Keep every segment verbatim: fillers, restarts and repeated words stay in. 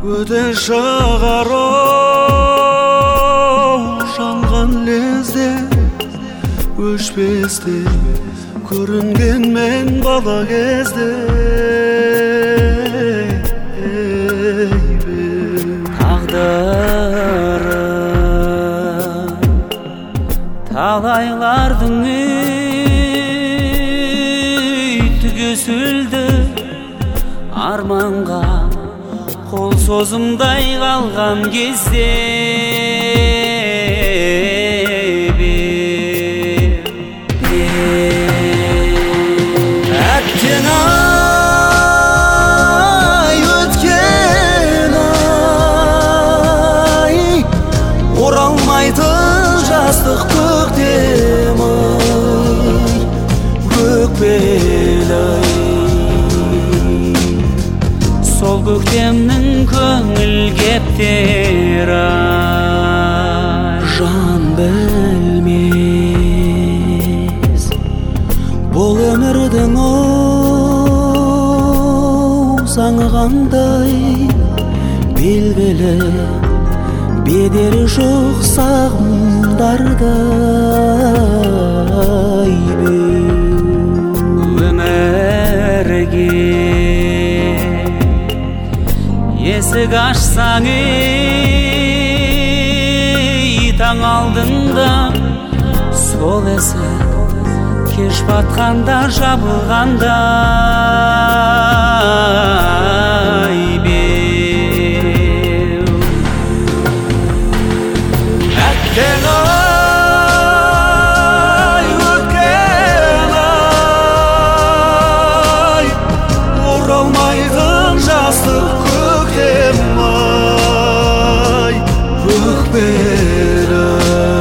өте шығар оу жанған лезде өшпесте көрінген мен бала кезде тағдыры талайлардың түгесілді арманға қол созымдай қалған кезде әттең ай өткен ай оралмайтын жастық көктем ай өкпелі сол көктемнің көңіл кептері жан білмес бұл өмірдің оу заңы қандай белгілі бедері жоқ сағымдардай өмірге есік ашсаң ей таң алдында сол есік кеш батқанда жабылғандай беу әттең ай өткен ай оралмайтын жастық көктем ай өкпелі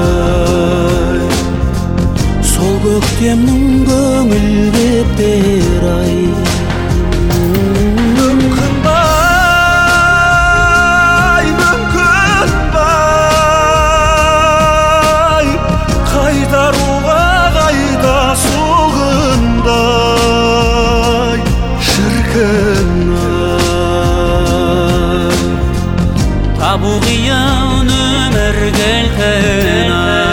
сол көктемнің көңіл кептері ай мүмкін бай мүмкін бай қайтаруға қайта сол күндай шіркін ай табу қиын өмір кілтін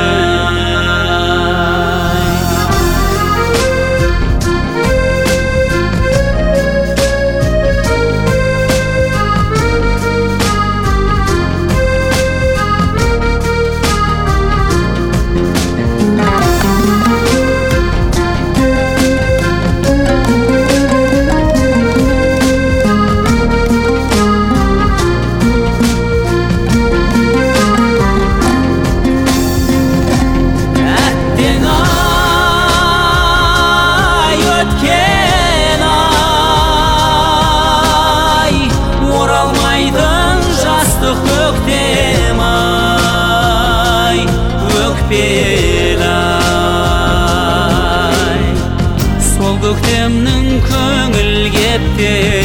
көктем ай өкпелі ай сол көктемнің көңіл кептері